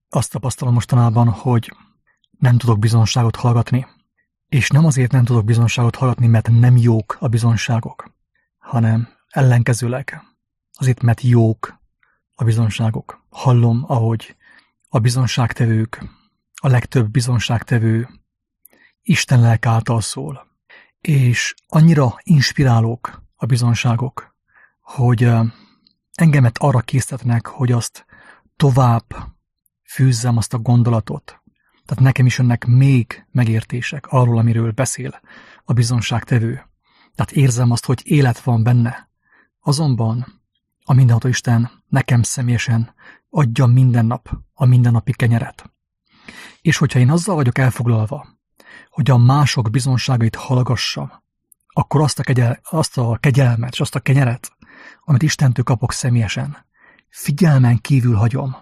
Azt tapasztalom mostanában, hogy nem tudok bizonságot hallgatni. És nem azért nem tudok bizonságot hallgatni, mert nem jók a bizonságok, hanem ellenkezőleg azért, mert jók a bizonságok. Hallom, ahogy a bizonságtevők, a legtöbb bizonságtevő Isten lelke által szól. És annyira inspirálók a bizonságok, hogy engemet arra késztetnek, hogy azt tovább fűzzem azt a gondolatot. Tehát nekem is jönnek még megértések arról, amiről beszél a bizonságtevő. Tehát érzem azt, hogy élet van benne. Azonban a mindenható Isten nekem személyesen adja minden nap a mindennapi kenyeret. És hogyha én azzal vagyok elfoglalva, hogy a mások bizonságait hallgassam, akkor azt a kegyelmet és azt a kenyeret, amit Istentől kapok személyesen, figyelmen kívül hagyom.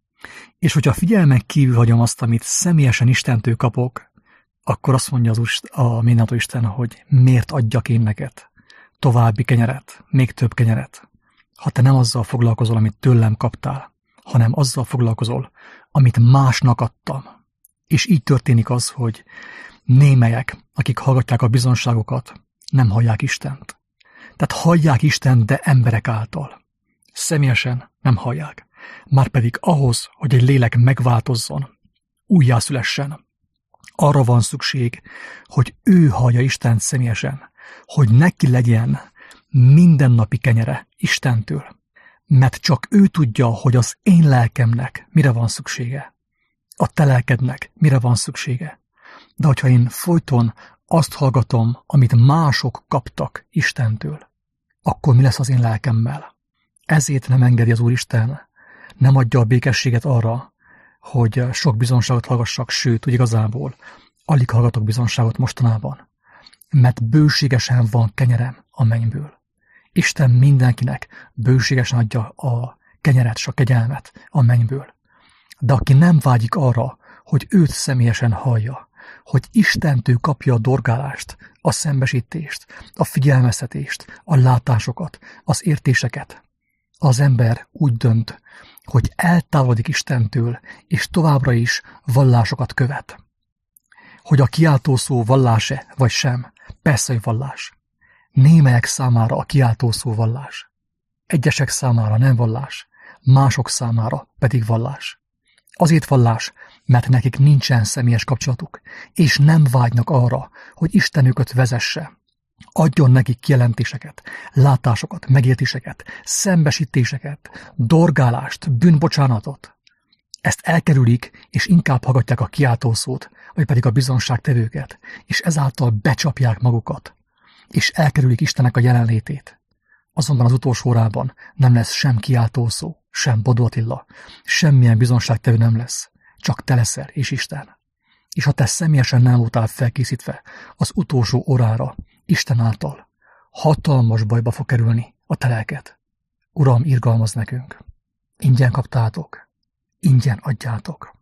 És hogyha figyelmen kívül hagyom azt, amit személyesen Istentől kapok, akkor azt mondja a mindenható Isten, hogy miért adjak én neked további kenyeret, még több kenyeret, ha te nem azzal foglalkozol, amit tőlem kaptál, hanem azzal foglalkozol, amit másnak adtam. És így történik az, hogy némelyek, akik hallgatják a bizonságokat, nem hallják Istent. Tehát hallják Istent, de emberek által. Személyesen nem hallják. Márpedig ahhoz, hogy egy lélek megváltozzon, újjászülessen, arra van szükség, hogy ő hallja Istent személyesen, hogy neki legyen mindennapi kenyere Istentől. Mert csak ő tudja, hogy az én lelkemnek mire van szüksége. A te lelkednek mire van szüksége. De hogyha én folyton azt hallgatom, amit mások kaptak Istentől, akkor mi lesz az én lelkemmel? Ezért nem engedi az Úristen, nem adja a békességet arra, hogy sok bizonságot hallgassak, sőt, úgy igazából alig hallgatok bizonságot mostanában, mert bőségesen van kenyerem a mennyből. Isten mindenkinek bőségesen adja a kenyeret és a kegyelmet a mennyből. De aki nem vágyik arra, hogy őt személyesen hallja, hogy Istentől kapja a dorgálást, a szembesítést, a figyelmeztetést, a látásokat, az értéseket, az ember úgy dönt, hogy eltávolodik Istentől, és továbbra is vallásokat követ. Hogy a kiáltó szó vallás-e, vagy sem, persze, hogy vallás. Némelyek számára a kiáltó szó vallás. Egyesek számára nem vallás, mások számára pedig vallás. Azért vallás, mert nekik nincsen személyes kapcsolatuk, és nem vágynak arra, hogy Isten őket vezesse. Adjon nekik kijelentéseket, látásokat, megértéseket, szembesítéseket, dorgálást, bűnbocsánatot. Ezt elkerülik, és inkább hallgatják a kiáltószót, vagy pedig a bizonságtevőket, és ezáltal becsapják magukat, és elkerülik Istennek a jelenlétét. Azonban az utolsó órában nem lesz sem kiáltószó, sem Bodó Attila, semmilyen bizonságtevő nem lesz, csak te leszel és Isten. És ha te személyesen nem voltál felkészítve az utolsó órára, Isten által, hatalmas bajba fog kerülni a te lelked. Uram, irgalmazz nekünk! Ingyen kaptátok, ingyen adjátok!